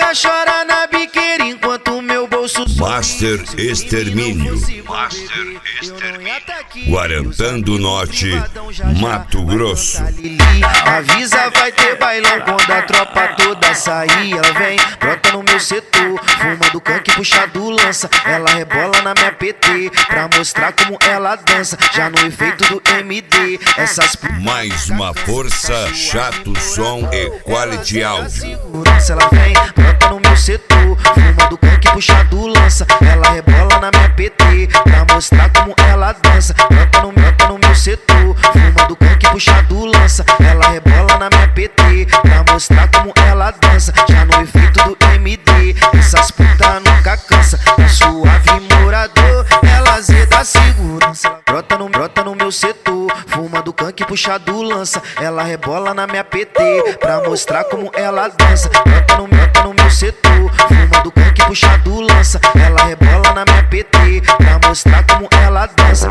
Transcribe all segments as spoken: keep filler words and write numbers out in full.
caga chora na biqueira enquanto o meu bolso Master Extermínio. Master Extermínio. Guarantã do Norte, Mato Grosso. Avisa, vai ter bailão quando a tropa toda sair. Ela vem, brota no meu setor, fuma do canque, puxa do lança. Ela rebola na minha P T, pra mostrar como ela dança. Já no efeito do M D, essas p... Mais uma força, chato som e quality áudio. Segurança, ela vem, brota no meu setor, fuma do canque, puxa do lança. Ela rebola na minha P T, pra mostrar como ela dança. Brota no, brota no meu setor, fuma do canque, puxa do lança. Ela rebola na minha P T, pra mostrar como ela dança. Já no efeito do M D, essas puta nunca cansa. Tá suave morador, ela zeda segurança. Brota no, brota no meu setor, fuma do canque, puxa do lança. Ela rebola na minha P T, pra mostrar como ela dança. Brota no, brota no meu setor, fuma do canque, puxa do lança. Ela rebola na minha P T, pra mostrar como ela dança.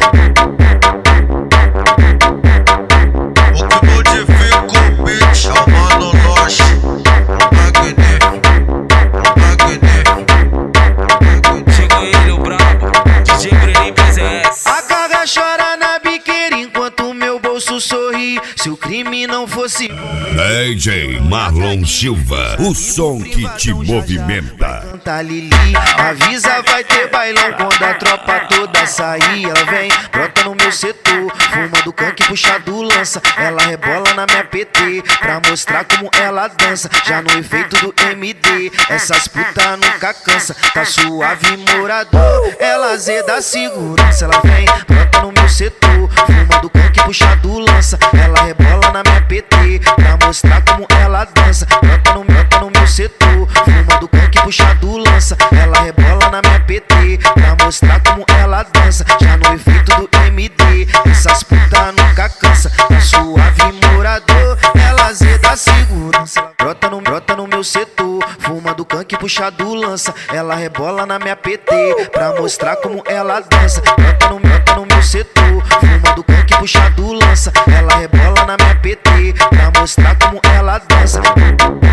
O que modifica o beat é o Mano Loche, o magnífico, o magnífico. Chegou ele, o brabo, D J Bruninho P S. A caga chora na biqueira enquanto o meu bolso sorri. Se o crime não fosse D J Marlon Silva, o som que te movimenta. canta Lili, avisa, vai ter bailão quando a tropa toda sair. Ela vem, brota no meu setor, fuma do canque, puxa do lança. Ela rebola na minha P T, pra mostrar como ela dança. Já no efeito do M D, essas puta nunca cansa. Tá suave morador, ela zeda segurança. Ela vem, brota no meu setor, fuma do canque, puxa do lança. Ela rebola na minha P T, pra mostrar como ela dança. Brota no, brota no meu setor, fuma do canque, puxa do lança. Ela rebola na minha P T, pra mostrar como ela dança. Já no efeito do M D, essas puta nunca cansa. Tá suave morador, ela zeda segurança. Brota no, brota no meu setor, fuma do canque, puxa do lança. Ela rebola na minha P T, pra mostrar como ela dança. Brota no, brota no meu setor, fuma do canque, puxa do lança. Ela rebola na minha P T, pra mostrar como ela dança.